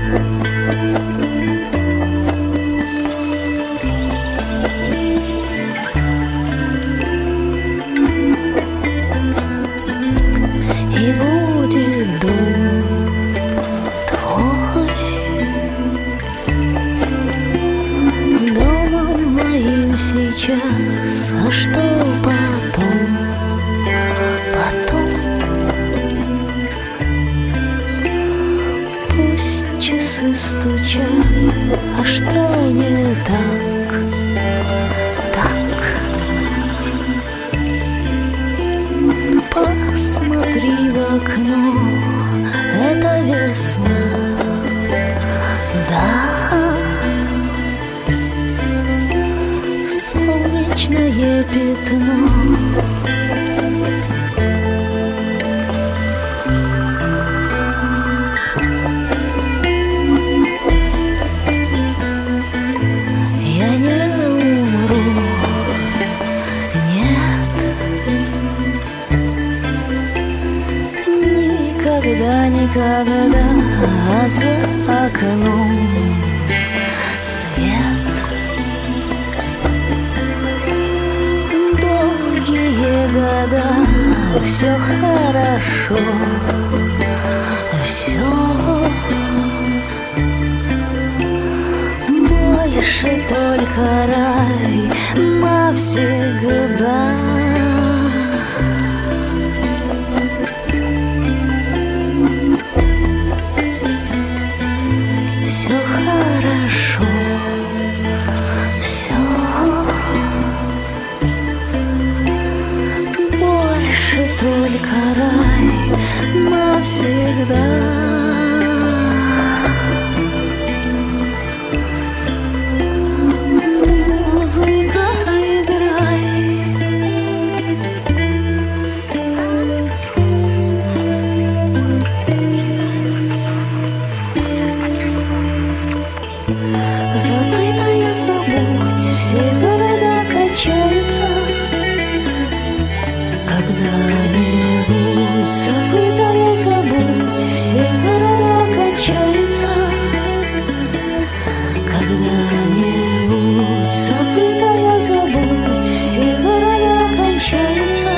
И будет дом твой домом моим сейчас, а что потом? Потом пусть часы стучат, а что не так? Так. Посмотри в окно, это весна, да. Солнечное пятно. Я не умру, нет, никогда, никогда, а за окном свет. Долгие года, все хорошо, все. Больше только рай навсегда. Все хорошо, все. Больше только рай навсегда. Музыка, играй. Забытая забудь, все города качаются. Когда-нибудь забытая забудь, все города качаются. Когда-нибудь забытая забудь, все города кончаются.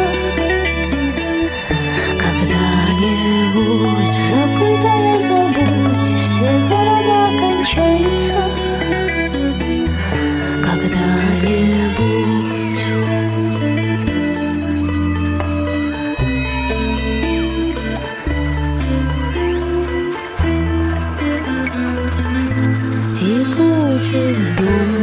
Когда-нибудь забытая забудь, все города кончаются. Когда-нибудь. И будет дом